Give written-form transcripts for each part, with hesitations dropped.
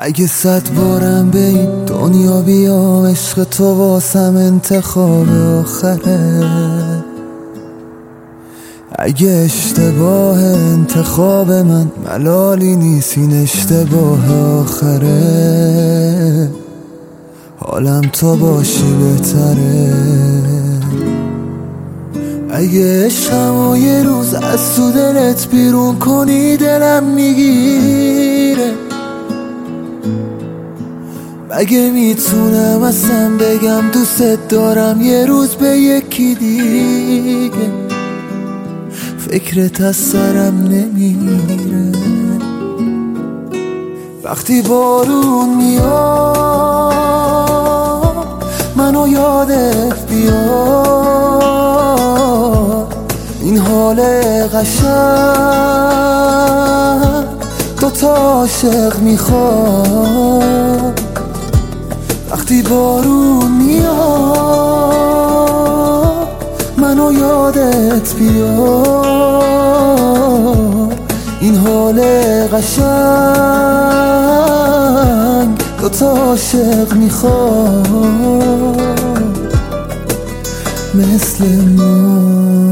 اگه 100 بارم به این دنیا بیام، عشق تو واسم انتخاب آخره. اگه اشتباه انتخاب من ملالی نیست، این اشتباه آخره. حالم تو باشی بهتره. اگه عشقمو یه روز از تو دلت بیرون کنی دلم میگیره. مگه میتونم اصلا بگم دوست دارم یه روز به یکی دیگه؟ فکرت از سرم نمیره. وقتی بارون میاد منو یادت بیاد، این حال قشنگ دوتا عاشق میخواد. وقتی بارون میاد منو یادت بیاد، این حال قشنگ دوتا عاشق میخواد مثل ما.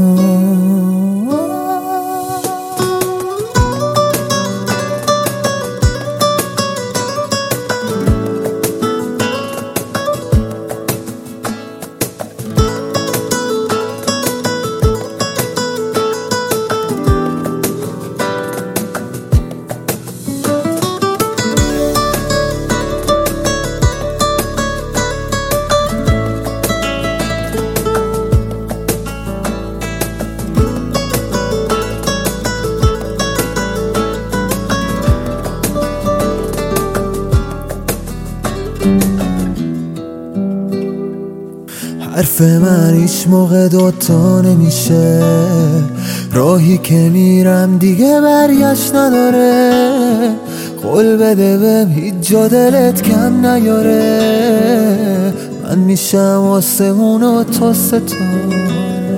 حرف من هیچ موقع دوتا نمیشه، راهی که میرم دیگه برگشت نداره. قول بده بهم هیچ جا دلت کم نیاره، من میشم آسمون و تو ستاره.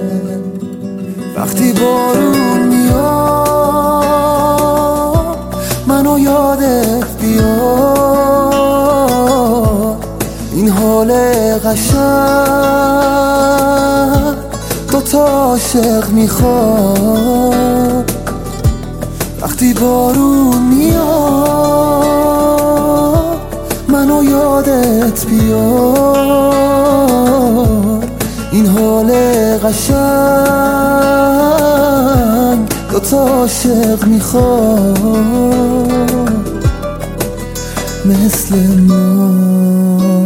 وقتی بارون میاد منو یادت بیاد، این حال قشنگ دوتا عاشق میخواد. وقتی بارون میاد منو یادت بیاد، این حال قشنگ دوتا عاشق میخواد مثل ما.